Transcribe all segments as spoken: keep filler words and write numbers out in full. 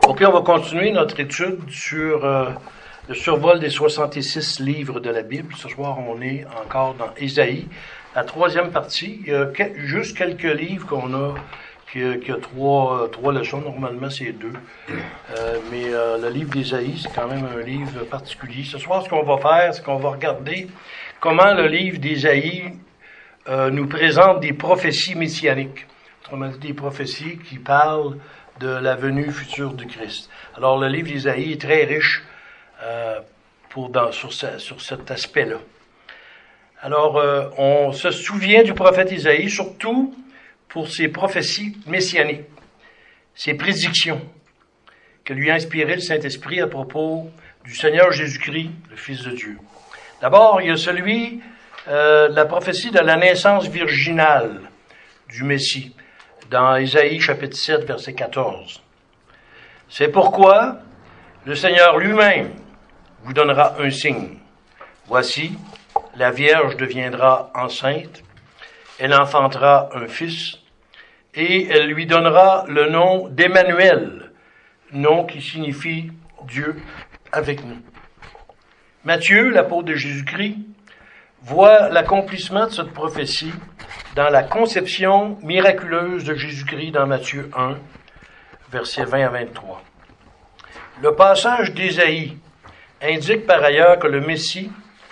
Ok, on va continuer notre étude sur euh, le survol des soixante-six livres de la Bible. Ce soir, on est encore dans Ésaïe, la troisième partie. Il y a que, juste quelques livres qu'on a, qui, qui a trois, euh, trois leçons. Normalement, c'est deux. Euh, mais euh, le livre d'Ésaïe, c'est quand même un livre particulier. Ce soir, ce qu'on va faire, c'est qu'on va regarder comment le livre d'Ésaïe euh, nous présente des prophéties messianiques. Autrement dit, des prophéties qui parlent de la venue future du Christ. Alors, le livre d'Ésaïe est très riche euh, pour dans, sur, ce, sur cet aspect-là. Alors, euh, on se souvient du prophète Ésaïe, surtout pour ses prophéties messianiques, ses prédictions que lui a inspiré le Saint-Esprit à propos du Seigneur Jésus-Christ, le Fils de Dieu. D'abord, il y a celui, euh, la prophétie de la naissance virginale du Messie, dans Ésaïe chapitre sept, verset quatorze. C'est pourquoi le Seigneur lui-même vous donnera un signe. Voici, la Vierge deviendra enceinte, elle enfantera un fils, et elle lui donnera le nom d'Emmanuel, nom qui signifie Dieu avec nous. Matthieu, l'apôtre de Jésus-Christ, voit l'accomplissement de cette prophétie dans la conception miraculeuse de Jésus-Christ dans Matthieu un, versets vingt à vingt-trois. Le passage d'Ésaïe indique par ailleurs que le Messie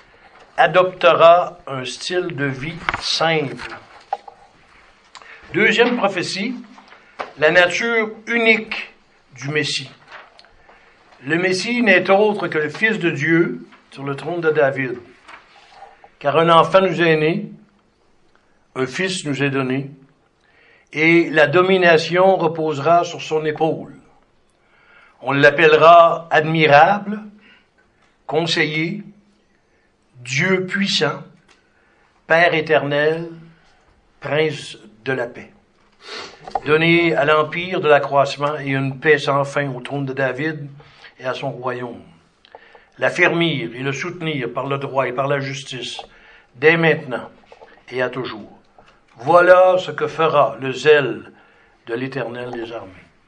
adoptera un style de vie simple. Deuxième prophétie, la nature unique du Messie. Le Messie n'est autre que le Fils de Dieu sur le trône de David. Car un enfant nous est né, un fils nous est donné, et la domination reposera sur son épaule. On l'appellera admirable, conseiller, Dieu puissant, Père éternel, prince de la paix. Donné à l'empire de l'accroissement et une paix sans fin au trône de David et à son royaume. L'affermir et le soutenir par le droit et par la justice, dès maintenant et à toujours. Voilà ce que fera le zèle de l'Éternel des armées.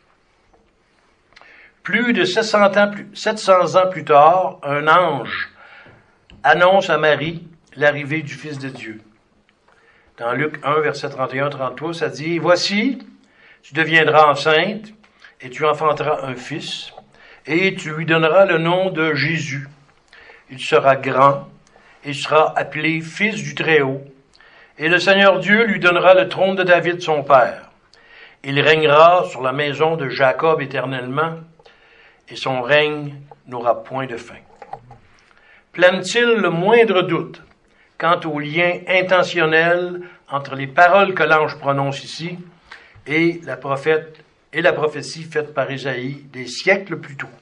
Plus de sept cents ans plus, sept cents ans plus tard, un ange annonce à Marie l'arrivée du Fils de Dieu. Dans Luc un, verset trente et un à trente-trois, ça dit « Voici, tu deviendras enceinte, et tu enfanteras un fils, et tu lui donneras le nom de Jésus. Il sera grand, et il sera appelé Fils du Très-Haut. Et le Seigneur Dieu lui donnera le trône de David son père. Il régnera sur la maison de Jacob éternellement, et son règne n'aura point de fin. » Plane-t-il le moindre doute quant au lien intentionnel entre les paroles que l'ange prononce ici et la prophète et la prophétie faite par Ésaïe des siècles plus tôt?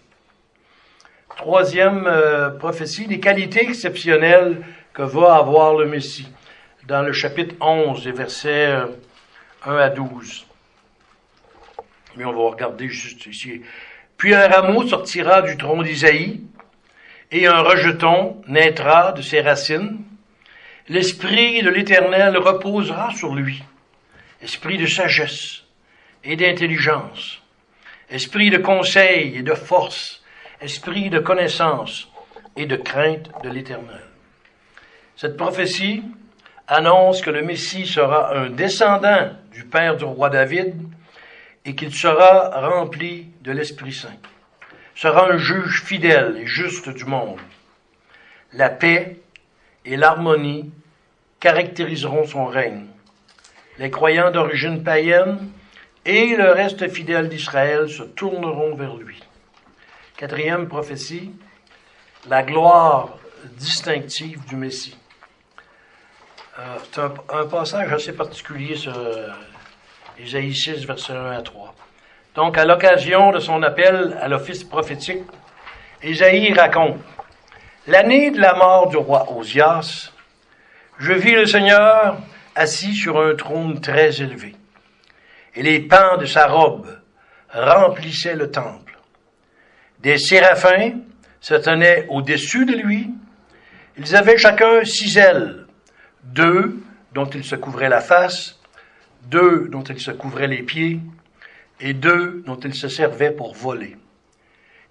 Troisième euh, prophétie, les qualités exceptionnelles que va avoir le Messie, dans le chapitre onze, des versets euh, un à douze. Mais on va regarder juste ici. « Puis un rameau sortira du tronc d'Ésaïe, et un rejeton naîtra de ses racines. L'Esprit de l'Éternel reposera sur lui, esprit de sagesse et d'intelligence, esprit de conseil et de force, esprit de connaissance et de crainte de l'Éternel. » Cette prophétie annonce que le Messie sera un descendant du père du roi David et qu'il sera rempli de l'Esprit Saint, sera un juge fidèle et juste du monde. La paix et l'harmonie caractériseront son règne. Les croyants d'origine païenne et le reste fidèle d'Israël se tourneront vers lui. Quatrième prophétie, la gloire distinctive du Messie. Euh, c'est un, un passage assez particulier, ce Ésaïe six, versets un à trois. Donc, à l'occasion de son appel à l'office prophétique, Ésaïe raconte « L'année de la mort du roi Osias, je vis le Seigneur assis sur un trône très élevé, et les pans de sa robe remplissaient le temple. Des séraphins se tenaient au-dessus de lui. Ils avaient chacun six ailes, deux dont ils se couvraient la face, deux dont ils se couvraient les pieds, et deux dont ils se servaient pour voler.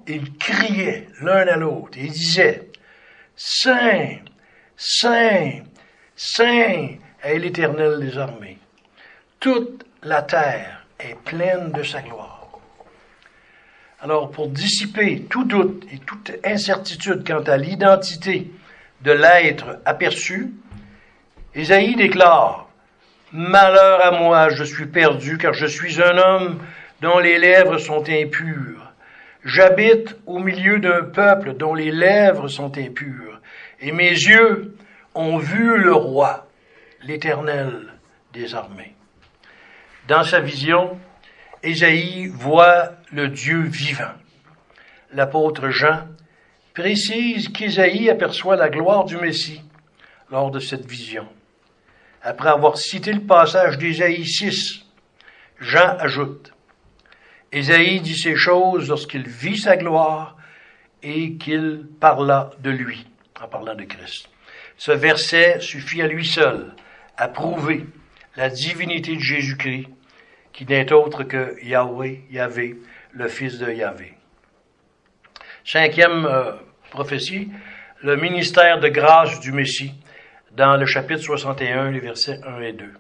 ils criaient l'un à l'autre et disaient, « Saint, Saint, Saint est l'Éternel des armées. Toute la terre est pleine de sa gloire. » Alors, pour dissiper tout doute et toute incertitude quant à l'identité de l'être aperçu, Ésaïe déclare, « Malheur à moi, je suis perdu, car je suis un homme dont les lèvres sont impures. J'habite au milieu d'un peuple dont les lèvres sont impures, et mes yeux ont vu le roi, l'Éternel des armées. » Dans sa vision, Ésaïe voit le Dieu vivant. L'apôtre Jean précise qu'Ésaïe aperçoit la gloire du Messie lors de cette vision. Après avoir cité le passage d'Ésaïe six, Jean ajoute, « Ésaïe dit ces choses lorsqu'il vit sa gloire et qu'il parla de lui, en parlant de Christ. » Ce verset suffit à lui seul à prouver la divinité de Jésus-Christ, qui n'est autre que Yahweh, Yahvé, le fils de Yahvé. Cinquième euh, prophétie, le ministère de grâce du Messie, dans le chapitre soixante et un, les versets un et deux.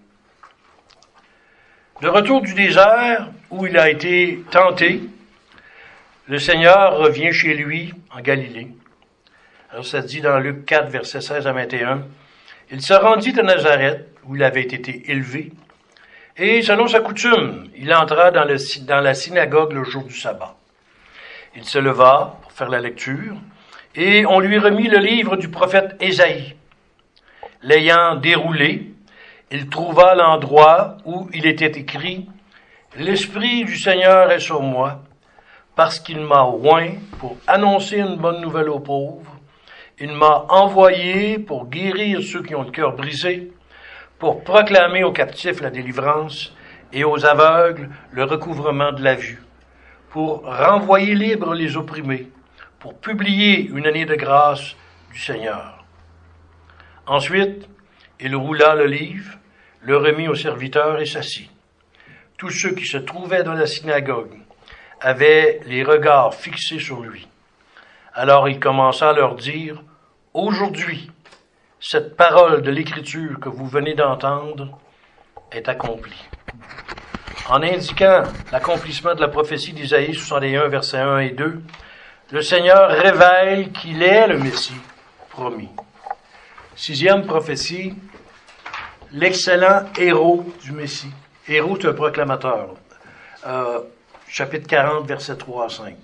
De retour du désert, où il a été tenté, le Seigneur revient chez lui en Galilée. Alors ça dit dans Luc quatre, versets seize à vingt et un, « Il se rendit à Nazareth, où il avait été élevé, et selon sa coutume, il entra dans, le, dans la synagogue le jour du sabbat. Il se leva pour faire la lecture, et on lui remit le livre du prophète Ésaïe. L'ayant déroulé, il trouva l'endroit où il était écrit « L'Esprit du Seigneur est sur moi, parce qu'il m'a oint pour annoncer une bonne nouvelle aux pauvres. Il m'a envoyé pour guérir ceux qui ont le cœur brisé, pour proclamer aux captifs la délivrance et aux aveugles le recouvrement de la vue, pour renvoyer libres les opprimés, pour publier une année de grâce du Seigneur. » Ensuite, il roula le livre, le remit au serviteur et s'assit. Tous ceux qui se trouvaient dans la synagogue avaient les regards fixés sur lui. Alors il commença à leur dire, « Aujourd'hui, cette parole de l'Écriture que vous venez d'entendre est accomplie. » En indiquant l'accomplissement de la prophétie d'Ésaïe soixante et un, versets un et deux, le Seigneur révèle qu'il est le Messie promis. Sixième prophétie, l'excellent héros du Messie. Héros, c'est un proclamateur. Euh, chapitre quarante, versets trois à cinq.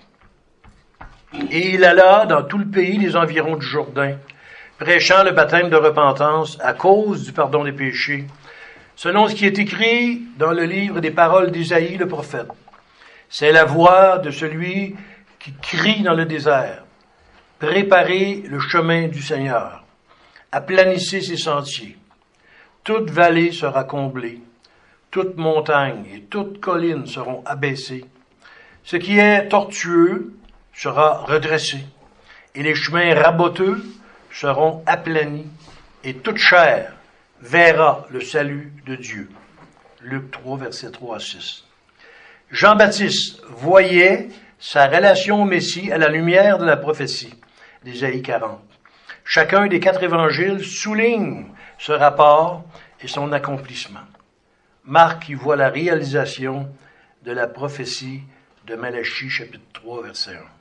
Et il alla dans tout le pays des environs du Jourdain, prêchant le baptême de repentance à cause du pardon des péchés, selon ce qui est écrit dans le livre des paroles d'Ésaïe le prophète. C'est la voix de celui qui crie dans le désert. Préparez le chemin du Seigneur. Aplanissez ses sentiers. Toute vallée sera comblée. Toute montagne et toute colline seront abaissées. Ce qui est tortueux sera redressé. Et les chemins raboteux seront aplanis. Et toute chair verra le salut de Dieu. Luc trois, versets trois à six. Jean-Baptiste voyait sa relation au Messie à la lumière de la prophétie d'Ésaïe quarante. Chacun des quatre évangiles souligne ce rapport et son accomplissement. Marc y voit la réalisation de la prophétie de Malachie, chapitre trois, verset un.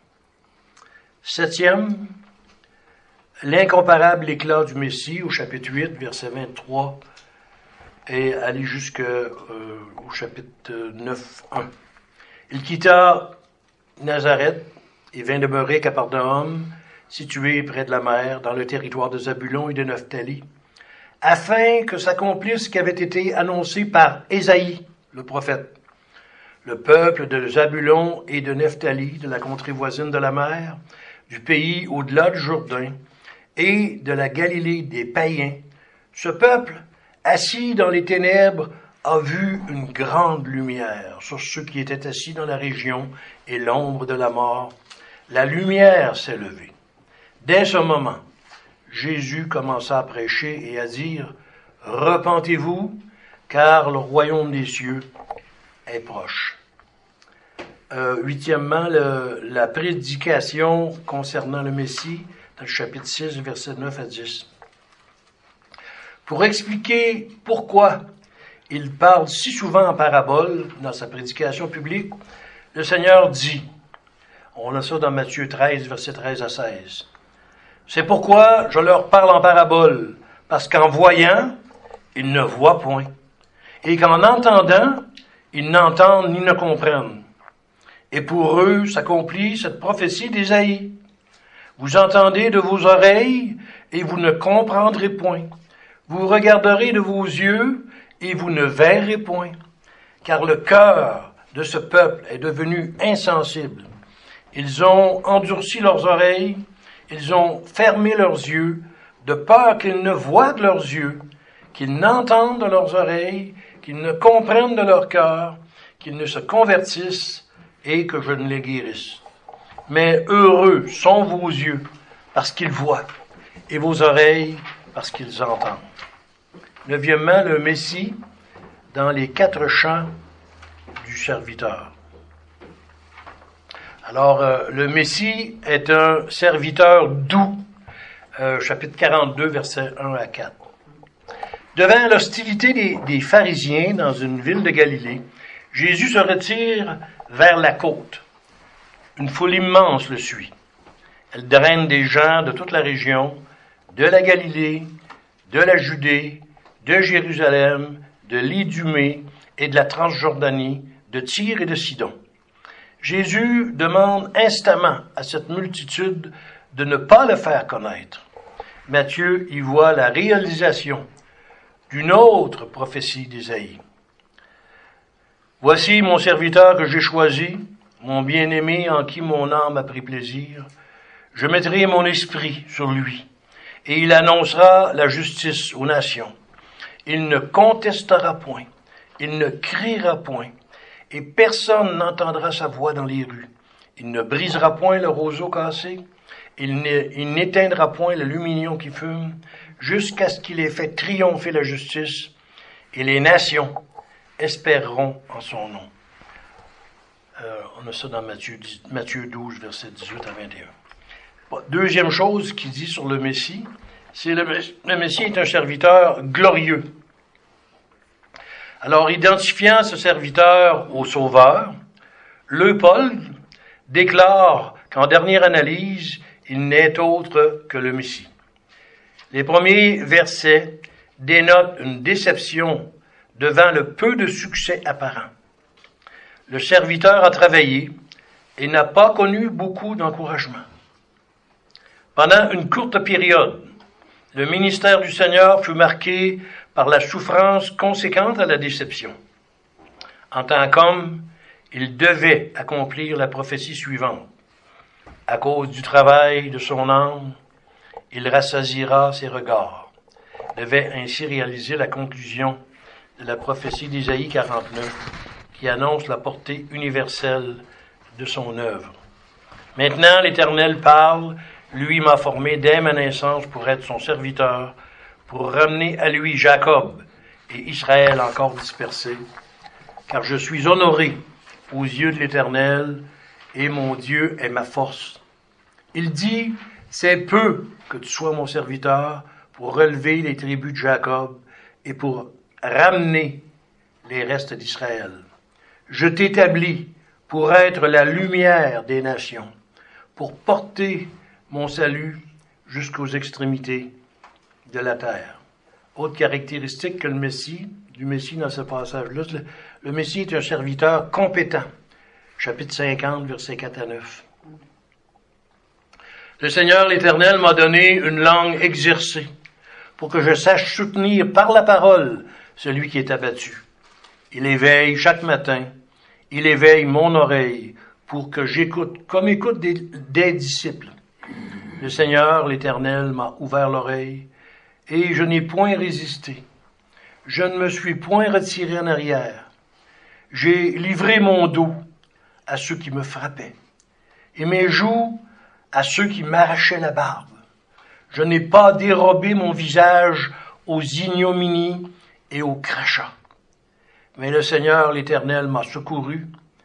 Septième, l'incomparable éclat du Messie au chapitre huit, verset vingt-trois, et aller jusqu'au euh, chapitre neuf, un. Il quitta Nazareth et vint demeurer à Capernaum, situé près de la mer, dans le territoire de Zabulon et de Nephtali, afin que s'accomplisse ce qui avait été annoncé par Ésaïe, le prophète. Le peuple de Zabulon et de Nephtali, de la contrée voisine de la mer, du pays au-delà du Jourdain, et de la Galilée des païens, ce peuple, assis dans les ténèbres, a vu une grande lumière sur ceux qui étaient assis dans la région et l'ombre de la mort. La lumière s'est levée. Dès ce moment, Jésus commença à prêcher et à dire « Repentez-vous, car le royaume des cieux est proche. » Euh, huitièmement, le, la prédication concernant le Messie, dans le chapitre six, versets neuf à dix. Pour expliquer pourquoi il parle si souvent en parabole dans sa prédication publique, le Seigneur dit, on a ça dans Matthieu treize, versets treize à seize. C'est pourquoi je leur parle en parabole, parce qu'en voyant, ils ne voient point, et qu'en entendant, ils n'entendent ni ne comprennent. Et pour eux s'accomplit cette prophétie d'Ésaïe. Vous entendez de vos oreilles, et vous ne comprendrez point. Vous regarderez de vos yeux, et vous ne verrez point. Car le cœur de ce peuple est devenu insensible. Ils ont endurci leurs oreilles, ils ont fermé leurs yeux, de peur qu'ils ne voient de leurs yeux, qu'ils n'entendent de leurs oreilles, qu'ils ne comprennent de leur cœur, qu'ils ne se convertissent et que je ne les guérisse. Mais heureux sont vos yeux parce qu'ils voient, et vos oreilles parce qu'ils entendent. Neuvièmement, le Messie dans les quatre champs du serviteur. Alors, euh, le Messie est un serviteur doux, euh, chapitre quarante-deux, versets un à quatre. Devant l'hostilité des, des pharisiens dans une ville de Galilée, Jésus se retire vers la côte. Une foule immense le suit. Elle draine des gens de toute la région, de la Galilée, de la Judée, de Jérusalem, de l'Idumée et de la Transjordanie, de Tyr et de Sidon. Jésus demande instamment à cette multitude de ne pas le faire connaître. Matthieu y voit la réalisation d'une autre prophétie d'Ésaïe. Voici mon serviteur que j'ai choisi, mon bien-aimé en qui mon âme a pris plaisir. Je mettrai mon esprit sur lui, et il annoncera la justice aux nations. Il ne contestera point, il ne criera point, et personne n'entendra sa voix dans les rues. Il ne brisera point le roseau cassé, il n'éteindra point le lumignon qui fume, jusqu'à ce qu'il ait fait triompher la justice, et les nations espéreront en son nom. Euh, on a ça dans Matthieu, Matthieu douze, versets dix-huit à vingt et un. Bon, deuxième chose qu'il dit sur le Messie, c'est le, le Messie est un serviteur glorieux. Alors, identifiant ce serviteur au Sauveur, le Paul déclare qu'en dernière analyse, il n'est autre que le Messie. Les premiers versets dénotent une déception devant le peu de succès apparent. Le serviteur a travaillé et n'a pas connu beaucoup d'encouragement. Pendant une courte période, le ministère du Seigneur fut marqué par la souffrance conséquente à la déception. En tant qu'homme, il devait accomplir la prophétie suivante. À cause du travail de son âme, il rassasiera ses regards. Il devait ainsi réaliser la conclusion de la prophétie d'Ésaïe quarante-neuf, qui annonce la portée universelle de son œuvre. Maintenant, l'Éternel parle, lui m'a formé dès ma naissance pour être son serviteur, pour ramener à lui Jacob et Israël encore dispersés, car je suis honoré aux yeux de l'Éternel, et mon Dieu est ma force. Il dit, c'est peu que tu sois mon serviteur pour relever les tribus de Jacob et pour ramener les restes d'Israël. Je t'établis pour être la lumière des nations, pour porter mon salut jusqu'aux extrémités de la terre. Autre caractéristique que le Messie, du Messie dans ce passage-là, le, le Messie est un serviteur compétent. Chapitre cinquante, versets quatre à neuf. Le Seigneur l'Éternel m'a donné une langue exercée pour que je sache soutenir par la parole celui qui est abattu. Il éveille chaque matin, il éveille mon oreille pour que j'écoute comme écoute des, des disciples. Le Seigneur l'Éternel m'a ouvert l'oreille et je n'ai point résisté. Je ne me suis point retiré en arrière. J'ai livré mon dos à ceux qui me frappaient et mes joues à ceux qui m'arrachaient la barbe. Je n'ai pas dérobé mon visage aux ignominies et aux crachats. Mais le Seigneur l'Éternel m'a secouru.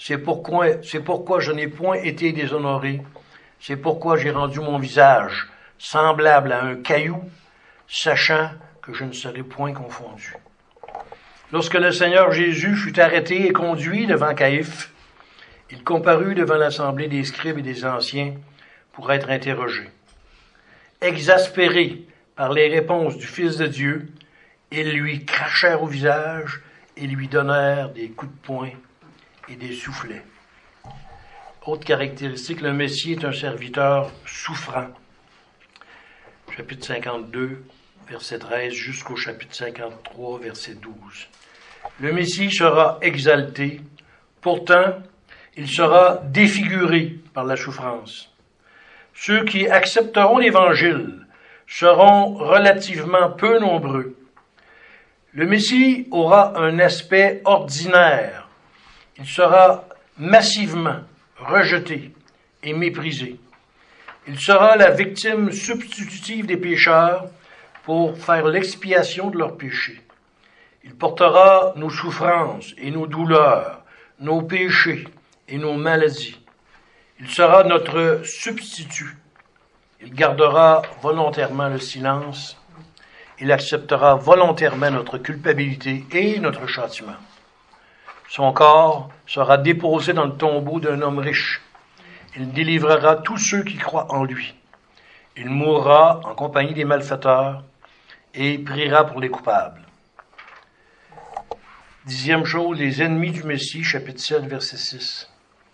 C'est pourquoi, c'est pourquoi je n'ai point été déshonoré. C'est pourquoi j'ai rendu mon visage semblable à un caillou, sachant que je ne serai point confondu. Lorsque le Seigneur Jésus fut arrêté et conduit devant Caïphe, il comparut devant l'assemblée des scribes et des anciens pour être interrogé. Exaspéré par les réponses du Fils de Dieu, ils lui crachèrent au visage et lui donnèrent des coups de poing et des soufflets. Autre caractéristique, le Messie est un serviteur souffrant. Chapitre cinquante-deux, verset treize, jusqu'au chapitre cinquante-trois, verset douze. Le Messie sera exalté, pourtant, il sera défiguré par la souffrance. Ceux qui accepteront l'Évangile seront relativement peu nombreux. Le Messie aura un aspect ordinaire. Il sera massivement rejeté et méprisé. Il sera la victime substitutive des pécheurs pour faire l'expiation de leurs péchés. Il portera nos souffrances et nos douleurs, nos péchés et nos maladies. Il sera notre substitut. Il gardera volontairement le silence. Il acceptera volontairement notre culpabilité et notre châtiment. Son corps sera déposé dans le tombeau d'un homme riche. Il délivrera tous ceux qui croient en lui. Il mourra en compagnie des malfaiteurs et priera pour les coupables. Dixième chose, les ennemis du Messie, chapitre sept, verset six.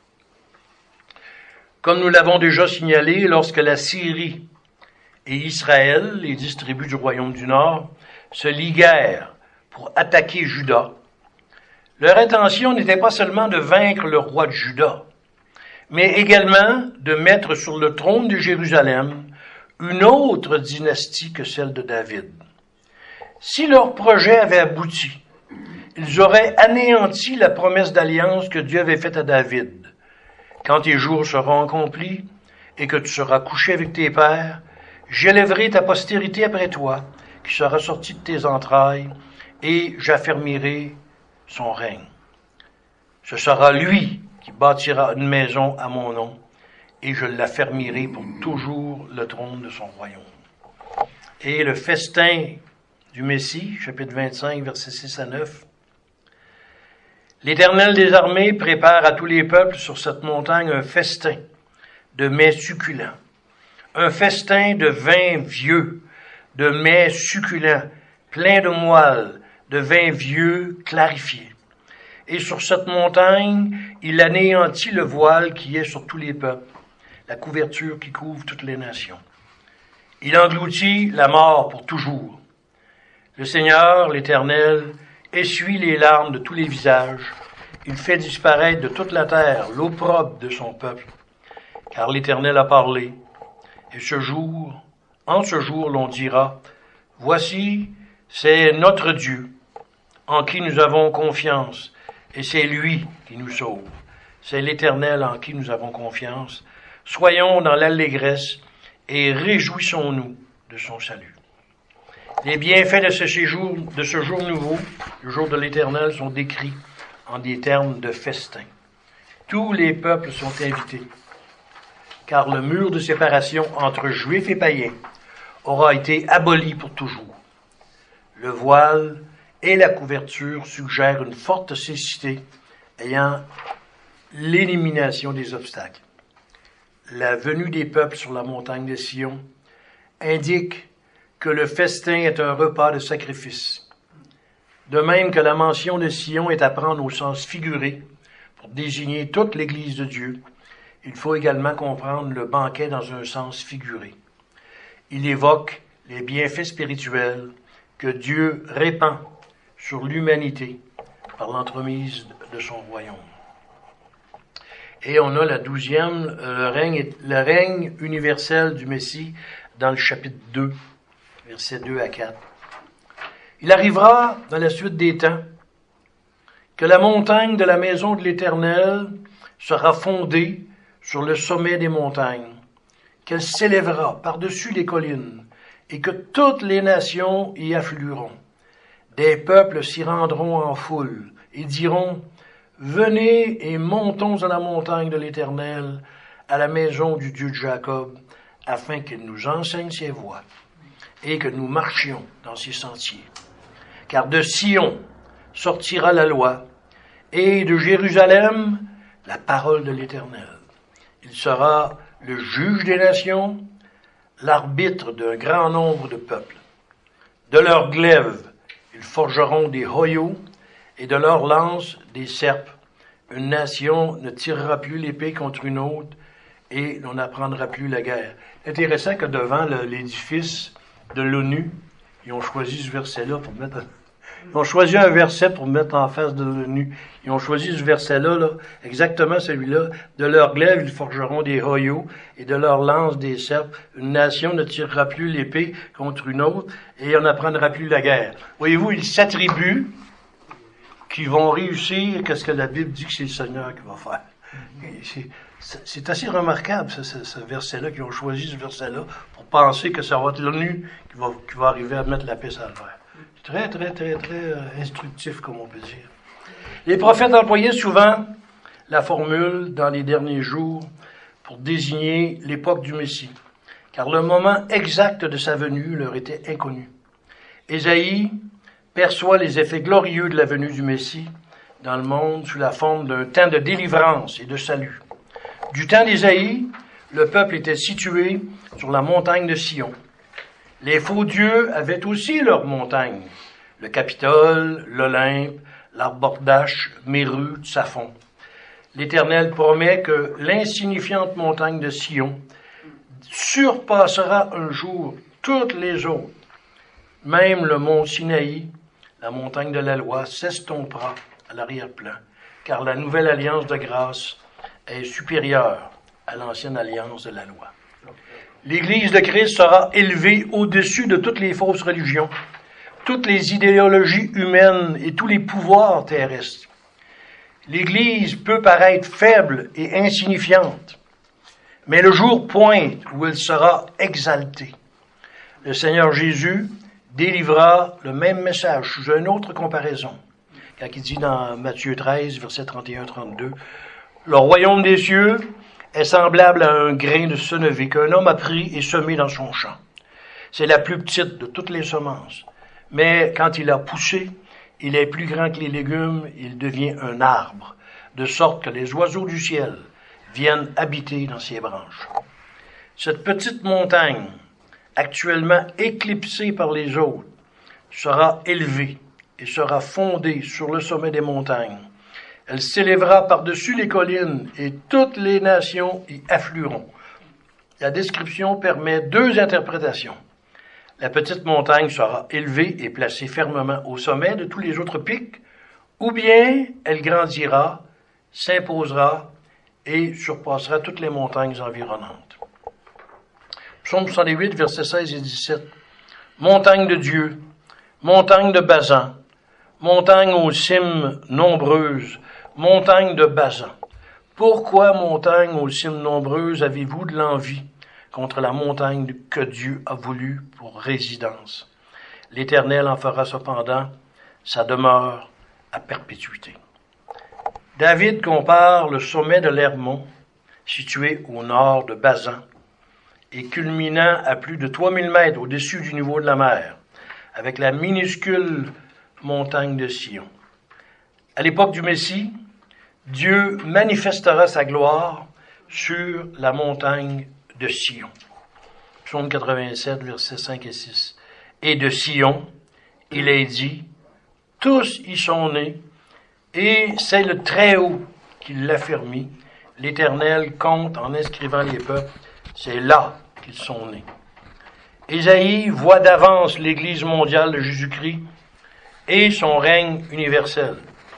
Comme nous l'avons déjà signalé, lorsque la Syrie et Israël, les dix tribus du royaume du Nord, se liguèrent pour attaquer Juda, leur intention n'était pas seulement de vaincre le roi de Juda, mais également de mettre sur le trône de Jérusalem une autre dynastie que celle de David. Si leur projet avait abouti, ils auraient anéanti la promesse d'alliance que Dieu avait faite à David. Quand tes jours seront accomplis et que tu seras couché avec tes pères, j'élèverai ta postérité après toi, qui sera sortie de tes entrailles, et j'affermirai son règne. Ce sera lui qui bâtira une maison à mon nom, et je l'affermirai pour toujours le trône de son royaume. Et le festin du Messie, chapitre vingt-cinq, versets six à neuf. L'Éternel des armées prépare à tous les peuples sur cette montagne un festin de mets succulents, un festin de vin vieux, de mets succulents, plein de moelle, de vin vieux clarifié. Et sur cette montagne, il anéantit le voile qui est sur tous les peuples, la couverture qui couvre toutes les nations. Il engloutit la mort pour toujours. Le Seigneur, l'Éternel, essuie les larmes de tous les visages. Il fait disparaître de toute la terre l'opprobre de son peuple, car l'Éternel a parlé. Et ce jour, en ce jour, l'on dira, voici, c'est notre Dieu, en qui nous avons confiance, et c'est lui qui nous sauve. C'est l'Éternel en qui nous avons confiance. Soyons dans l'allégresse et réjouissons-nous de son salut. Les bienfaits de ce séjour, de ce jour nouveau, le jour de l'Éternel, sont décrits en des termes de festin. Tous les peuples sont invités, car le mur de séparation entre Juifs et païens aura été aboli pour toujours. Le voile et la couverture suggèrent une forte cécité ayant l'élimination des obstacles. La venue des peuples sur la montagne de Sion indique que le festin est un repas de sacrifice. De même que la mention de Sion est à prendre au sens figuré pour désigner toute l'Église de Dieu, il faut également comprendre le banquet dans un sens figuré. Il évoque les bienfaits spirituels que Dieu répand sur l'humanité par l'entremise de son royaume. Et on a la douzième, le règne, le règne universel du Messie dans le chapitre deux, versets deux à quatre. Il arrivera, dans la suite des temps, que la montagne de la maison de l'Éternel sera fondée sur le sommet des montagnes, qu'elle s'élèvera par-dessus les collines, et que toutes les nations y afflueront. Des peuples s'y rendront en foule, et diront, venez et montons à la montagne de l'Éternel, à la maison du Dieu de Jacob, afin qu'il nous enseigne ses voies et que nous marchions dans ses sentiers. Car de Sion sortira la loi, et de Jérusalem la parole de l'Éternel. Il sera le juge des nations, l'arbitre d'un grand nombre de peuples. De leurs glaives, ils forgeront des hoyaux, et de leurs lances, des serpes. Une nation ne tirera plus l'épée contre une autre, et l'on n'apprendra plus la guerre. Intéressant que devant le, l'édifice de l'ONU, ils ont choisi ce verset-là pour mettre... Ils ont choisi un verset pour mettre en face de l'ONU. Ils ont choisi ce verset-là, là, exactement celui-là. De leurs glaives, ils forgeront des hoyaux, et de leurs lances, des serpes. Une nation ne tirera plus l'épée contre une autre, et on n'apprendra plus la guerre. Voyez-vous, ils s'attribuent qu'ils vont réussir, qu'est-ce que la Bible dit que c'est le Seigneur qui va faire. C'est, c'est assez remarquable, ce, ce, ce verset-là, qu'ils ont choisi ce verset-là, pour penser que ça va être l'ONU qui va, qui va arriver à mettre la paix à l'envers. C'est très, très, très, très euh, instructif, comme on peut dire. Les prophètes employaient souvent la formule dans les derniers jours pour désigner l'époque du Messie, car le moment exact de sa venue leur était inconnu. Ésaïe perçoit les effets glorieux de la venue du Messie dans le monde sous la forme d'un temps de délivrance et de salut. Du temps d'Ésaïe, le peuple était situé sur la montagne de Sion. Les faux dieux avaient aussi leur montagne, le Capitole, l'Olympe, l'arbre d'Ache, Méru, Tsaphon. L'Éternel promet que l'insignifiante montagne de Sion surpassera un jour toutes les autres. Même le mont Sinaï, la montagne de la loi, s'estompera à l'arrière-plan, car la nouvelle alliance de grâce est supérieure à l'ancienne alliance de la loi. L'Église de Christ sera élevée au-dessus de toutes les fausses religions, toutes les idéologies humaines et tous les pouvoirs terrestres. L'Église peut paraître faible et insignifiante, mais le jour pointe où elle sera exaltée. Le Seigneur Jésus délivra le même message sous une autre comparaison, quand il dit dans Matthieu treize, versets trente et un à trente-deux, « Le royaume des cieux est semblable à un grain de senevé qu'un homme a pris et semé dans son champ. C'est la plus petite de toutes les semences. Mais quand il a poussé, il est plus grand que les légumes, il devient un arbre, de sorte que les oiseaux du ciel viennent habiter dans ses branches. » Cette petite montagne, actuellement éclipsée par les autres, sera élevée et sera fondée sur le sommet des montagnes. Elle s'élèvera par-dessus les collines et toutes les nations y afflueront. La description permet deux interprétations. La petite montagne sera élevée et placée fermement au sommet de tous les autres pics, ou bien elle grandira, s'imposera et surpassera toutes les montagnes environnantes. Psaume soixante-huit, versets seize et dix-sept. Montagne de Dieu, montagne de Bazan, montagne aux cimes nombreuses, montagne de Bazan. Pourquoi, montagne aux cimes nombreuses, avez-vous de l'envie contre la montagne que Dieu a voulu pour résidence? L'Éternel en fera cependant sa demeure à perpétuité. David compare le sommet de l'Hermon, situé au nord de Bazan, et culminant à plus de trois mille mètres au-dessus du niveau de la mer, avec la minuscule montagne de Sion. À l'époque du Messie, Dieu manifestera sa gloire sur la montagne de Sion. Psaume quatre-vingt-sept, versets cinq et six. Et de Sion, il est dit, tous y sont nés, et c'est le Très-Haut qui l'affermit. L'Éternel compte en inscrivant les peuples. C'est là qu'ils sont nés. Ésaïe voit d'avance l'Église mondiale de Jésus-Christ et son règne universel.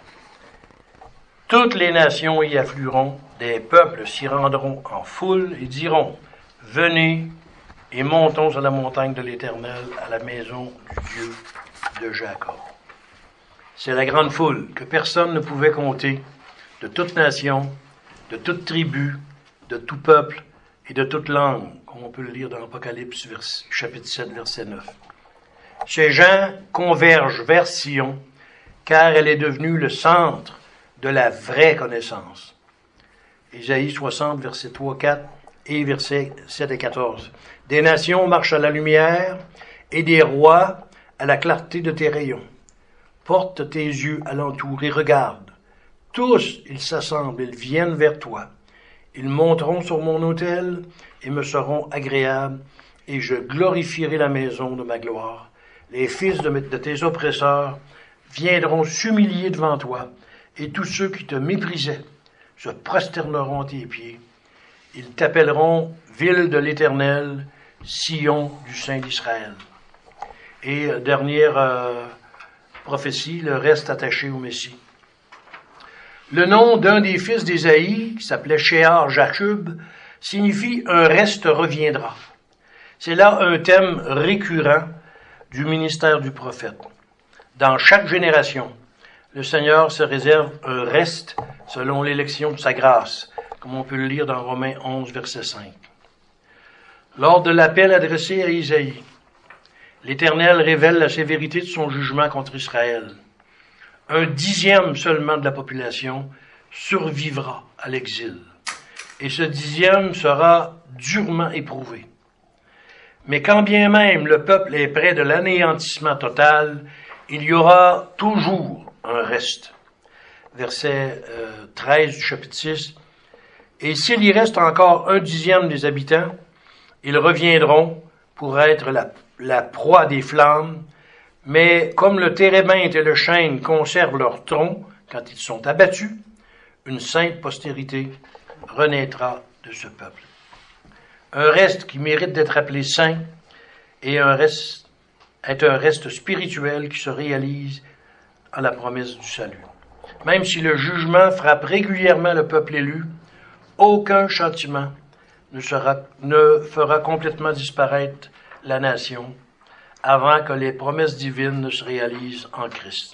Toutes les nations y afflueront, des peuples s'y rendront en foule et diront, « Venez et montons à la montagne de l'Éternel, à la maison du Dieu de Jacob. » C'est la grande foule que personne ne pouvait compter, de toute nation, de toute tribu, de tout peuple et de toute langue, comme on peut le lire dans l'Apocalypse, chapitre sept, verset neuf. Ces gens convergent vers Sion, car elle est devenue le centre de la vraie connaissance. Ésaïe soixante, versets trois, quatre et versets sept et quatorze. Des nations marchent à la lumière et des rois à la clarté de tes rayons. Porte tes yeux alentour et regarde. Tous, ils s'assemblent, ils viennent vers toi. Ils monteront sur mon autel et me seront agréables, et je glorifierai la maison de ma gloire. Les fils de, de tes oppresseurs viendront s'humilier devant toi, et tous ceux qui te méprisaient se prosterneront à tes pieds. Ils t'appelleront ville de l'Éternel, Sion du Saint d'Israël. Et euh, dernière euh, prophétie, le reste attaché au Messie. Le nom d'un des fils d'Ésaïe, qui s'appelait Shear Jachub, signifie « un reste reviendra ». C'est là un thème récurrent du ministère du prophète. Dans chaque génération, le Seigneur se réserve un reste selon l'élection de sa grâce, comme on peut le lire dans Romains onze, verset cinq. Lors de l'appel adressé à Isaïe, l'Éternel révèle la sévérité de son jugement contre Israël. Un dixième seulement de la population survivra à l'exil, et ce dixième sera durement éprouvé. Mais quand bien même le peuple est près de l'anéantissement total, il y aura toujours un reste. Verset euh, treize du chapitre six. Et s'il y reste encore un dixième des habitants, ils reviendront pour être la, la proie des flammes, mais comme le térébinthe et le chêne conservent leur tronc quand ils sont abattus, une sainte postérité renaîtra de ce peuple. Un reste qui mérite d'être appelé saint et un reste est un reste spirituel qui se réalise à la promesse du salut. Même si le jugement frappe régulièrement le peuple élu, aucun châtiment ne, sera, ne fera complètement disparaître la nation avant que les promesses divines ne se réalisent en Christ.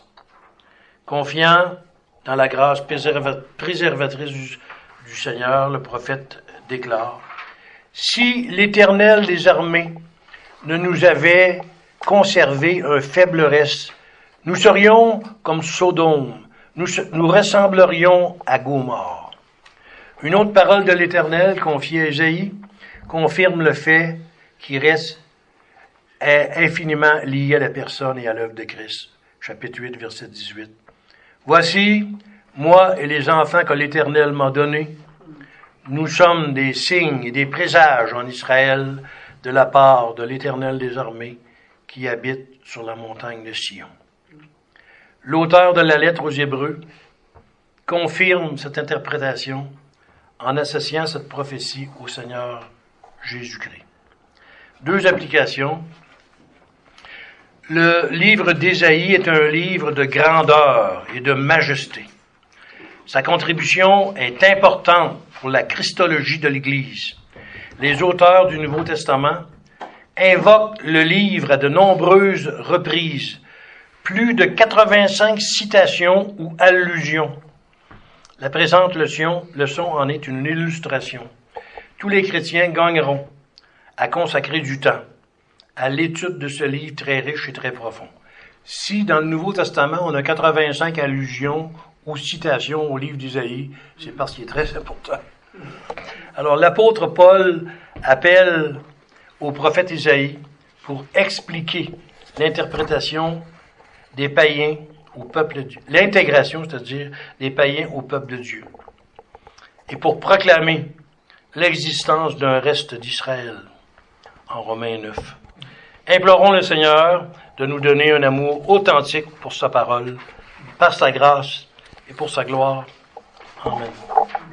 Confiant dans la grâce préservatrice du, du Seigneur, le prophète déclare « Si l'Éternel des armées ne nous avait conservé un faible reste, nous serions comme Sodome, nous, nous ressemblerions à Gomorrhe. » Une autre parole de l'Éternel confiée à Ésaïe confirme le fait qu'il reste infiniment lié à la personne et à l'œuvre de Christ. Chapitre huit, verset dix-huit. « Voici, moi et les enfants que l'Éternel m'a donnés, nous sommes des signes et des présages en Israël de la part de l'Éternel des armées qui habite sur la montagne de Sion. » L'auteur de la lettre aux Hébreux confirme cette interprétation en associant cette prophétie au Seigneur Jésus-Christ. Deux applications. Le livre d'Ésaïe est un livre de grandeur et de majesté. Sa contribution est importante pour la christologie de l'Église. Les auteurs du Nouveau Testament invoquent le livre à de nombreuses reprises, plus de quatre-vingt-cinq citations ou allusions. La présente leçon, leçon en est une illustration. Tous les chrétiens gagneront à consacrer du temps à l'étude de ce livre très riche et très profond. Si dans le Nouveau Testament, on a quatre-vingt-cinq allusions ou citations au livre d'Ésaïe, c'est parce qu'il est très important. Alors, l'apôtre Paul appelle au prophète Ésaïe pour expliquer l'interprétation des païens au peuple de Dieu, l'intégration, c'est-à-dire des païens au peuple de Dieu, et pour proclamer l'existence d'un reste d'Israël, en Romains neuf. Implorons le Seigneur de nous donner un amour authentique pour sa parole, par sa grâce et pour sa gloire. Amen.